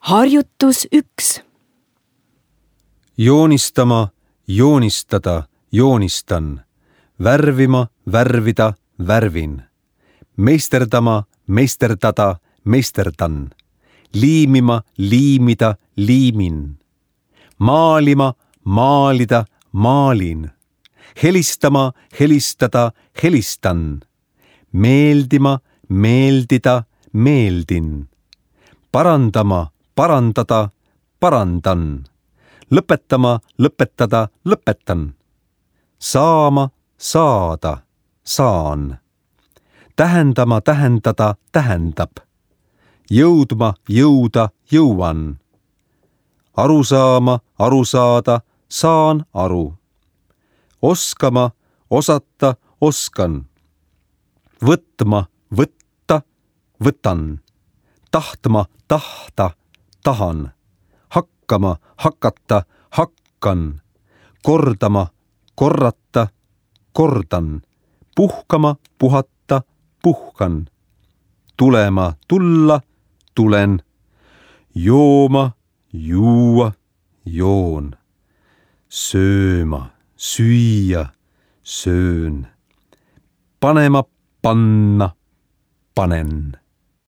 Harjutus 1. Joonistama, joonistada, joonistan. Värvima, värvida, värvin. Meisterdama, meisterdada, meisterdan. Liimima, liimida, liimin. Maalima, maalida, maalin. Helistama, helistada, helistan. Meeldima, meeldida, meeldin. Parandama, parandada, parandan. Lõpetama, lõpetada, lõpetan. Saama, saada, saan. Tähendama, tähendada, tähendab. Jõudma, jõuda, jõuan. Aru saama, aru saada, saan aru. Oskama, osata, oskan. Võtma, võtta, võtan. Tahtma, tahta, tahan. Hakkama, hakata, hakkan. Kordama, korrata, kordan. Puhkama, puhata, puhkan. Tulema, tulla, tulen. Jooma, juua, joon. Sööma, süüa, söön. Panema, panna, panen.